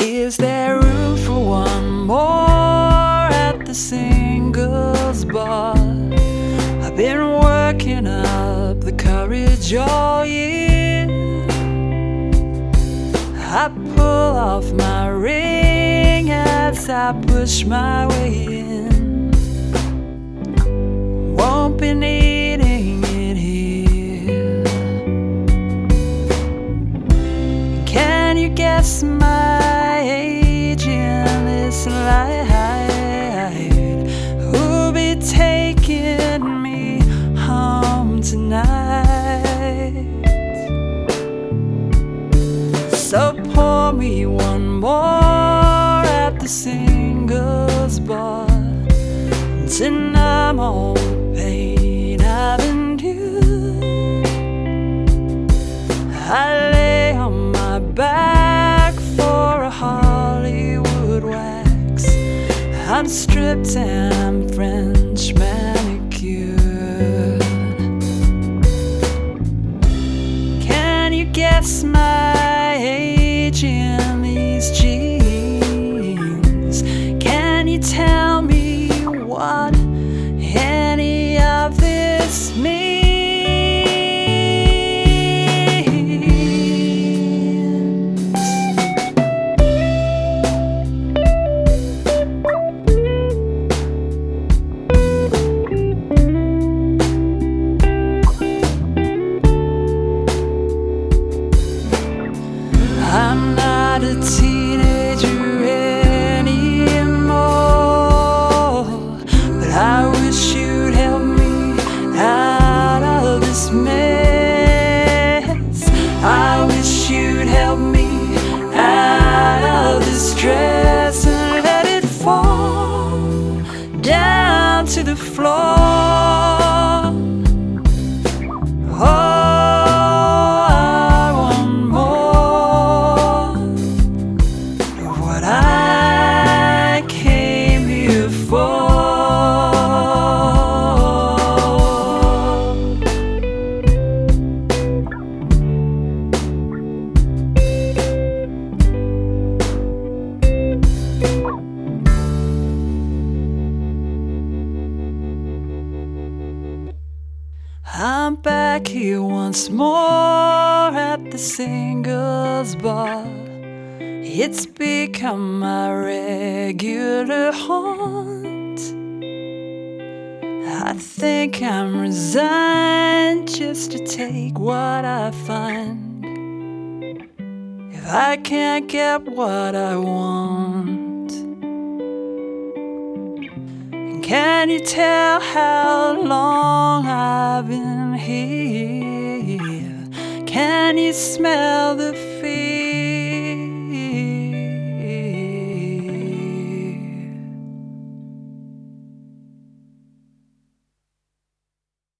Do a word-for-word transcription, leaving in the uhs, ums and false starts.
Is there room for one more at the singles bar? I've been working up the courage all year. I pull off my ring as I push my way in. Won't be needing it here. Can you guess my age in this light? Who'll be taking me home tonight? So pour me one more at the singles bar to numb all the pain I've endured. I lay on my back for a Hollywood wax. I'm stripped and I'm French manicured. Can you guess my age in these jeans? Can you tell me what any of this means? I'm not a teenager anymore, but I wish you'd help me out of this mess. I wish you'd help me out of this dress and let it fall down to the floor. Oh, I'm back here once more at the singles bar. It's become my regular haunt. I think I'm resigned just to take what I find. If I can't get what I want, can you tell how long I've been here? Can you smell the